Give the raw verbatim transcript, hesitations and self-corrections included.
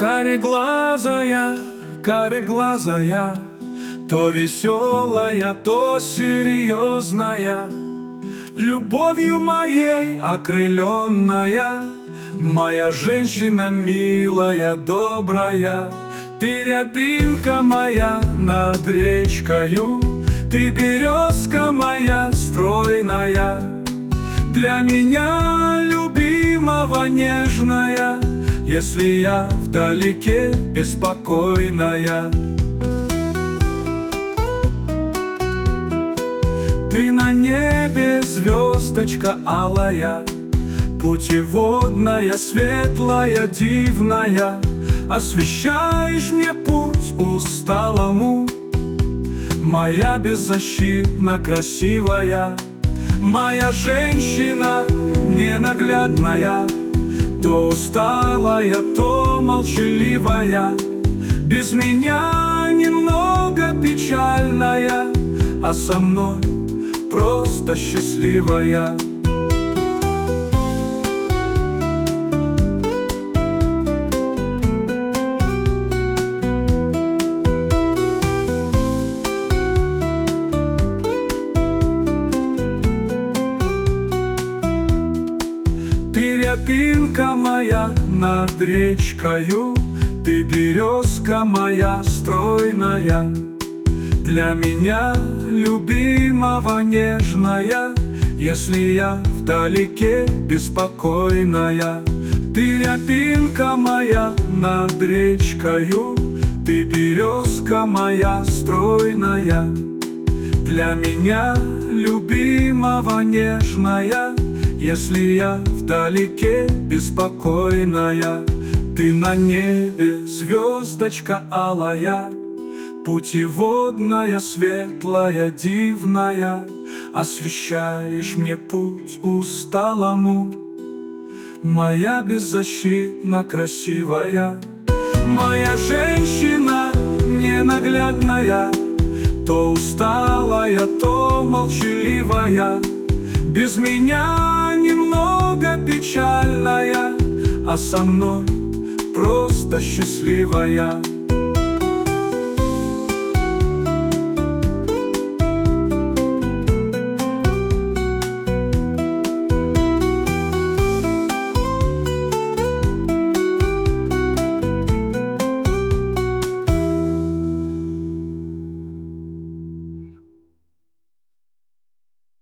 Кареглазая, кареглазая, то веселая, то серьезная, любовью моей окрыленная, моя женщина милая, добрая. Ты рябинка моя над речкою, ты березка моя стройная, для меня любимого нежная, если я вдалеке беспокойная. Ты на небе звездочка алая, путеводная, светлая, дивная, освещаешь мне путь усталому, моя беззащитно красивая, моя женщина ненаглядная, то усталая, то молчаливая, без меня немного печальная, а со мной просто счастливая. Ты рябинка моя над речкою, ты березка моя стройная, для меня любимого нежная, если я вдалеке беспокойная. Ты рябинка моя над речкою, ты березка моя стройная, для меня любимого нежная, если я вдалеке беспокойная. Ты на небе звездочка алая, путеводная, светлая, дивная, освещаешь мне путь усталому, моя беззащитно красивая, моя женщина ненаглядная, то усталая, то молчаливая, без меня немного печальная, а со мной просто счастливая.